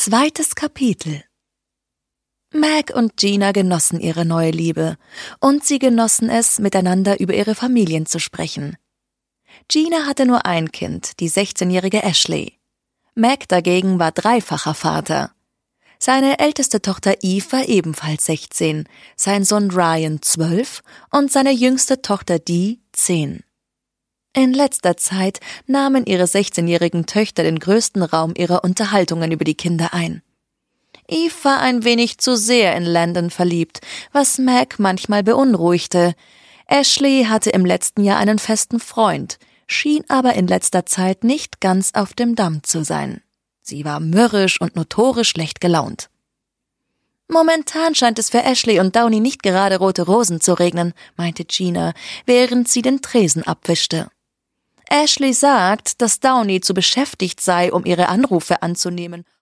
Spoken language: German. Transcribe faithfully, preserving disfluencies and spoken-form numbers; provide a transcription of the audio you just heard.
Zweites Kapitel. Meg und Gina genossen ihre neue Liebe, und sie genossen es, miteinander über ihre Familien zu sprechen. Gina hatte nur ein Kind, die sechzehnjährige Ashley. Meg dagegen war dreifacher Vater. Seine älteste Tochter Eve war ebenfalls sechzehn, sein Sohn Ryan zwölf und seine jüngste Tochter Dee zehn. In letzter Zeit nahmen ihre sechzehnjährigen Töchter den größten Raum ihrer Unterhaltungen über die Kinder ein. Eve war ein wenig zu sehr in Landon verliebt, was Meg manchmal beunruhigte. Ashley hatte im letzten Jahr einen festen Freund, schien aber in letzter Zeit nicht ganz auf dem Damm zu sein. Sie war mürrisch und notorisch schlecht gelaunt. »Momentan scheint es für Ashley und Downey nicht gerade rote Rosen zu regnen«, meinte Gina, während sie den Tresen abwischte. Ashley sagt, dass Downey zu beschäftigt sei, um ihre Anrufe anzunehmen,